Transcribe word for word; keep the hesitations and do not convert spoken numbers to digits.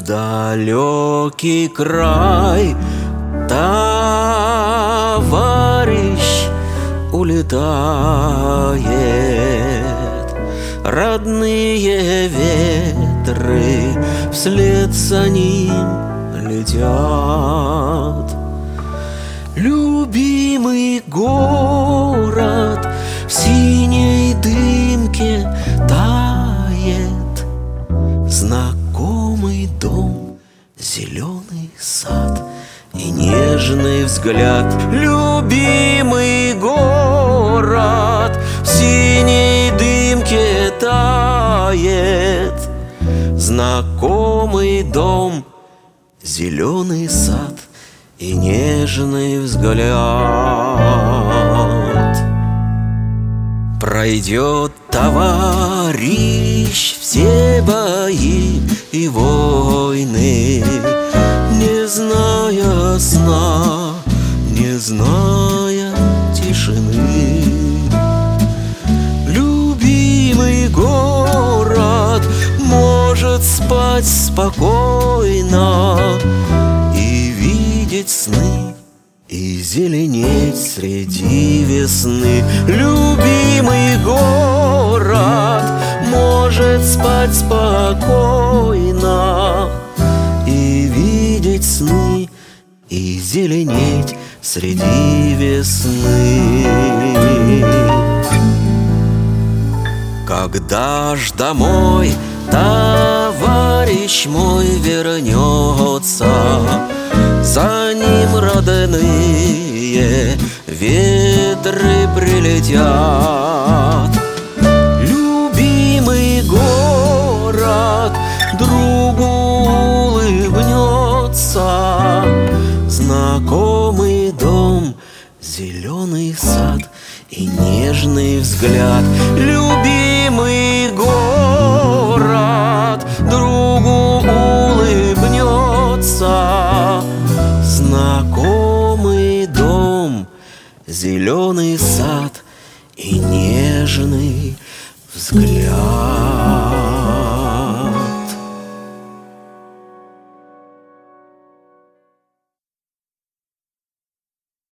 в далекий край товарищ улетает. Родные ветры вслед за ним летят. Любимый город в синей дымке тает. Знакомый дом, зеленый сад и нежный взгляд. Любимый город в синей дымке тает. Знакомый дом, зеленый сад и нежный взгляд. Пройдет товарищ все бои и войны, не зная сна, не зная тишины. Любимый город может спать спокойно и видеть сны, и зеленеть среди весны. Любимый город может спать спокойно и видеть сны, и зеленеть среди весны. Когда ж домой товарищ мой вернется, за ним родные ветры прилетят. Любимый город другу улыбнется. Знакомый дом, зеленый сад и нежный взгляд. Любимый город другу улыбнется. Знакомый дом, зеленый сад и нежный взгляд.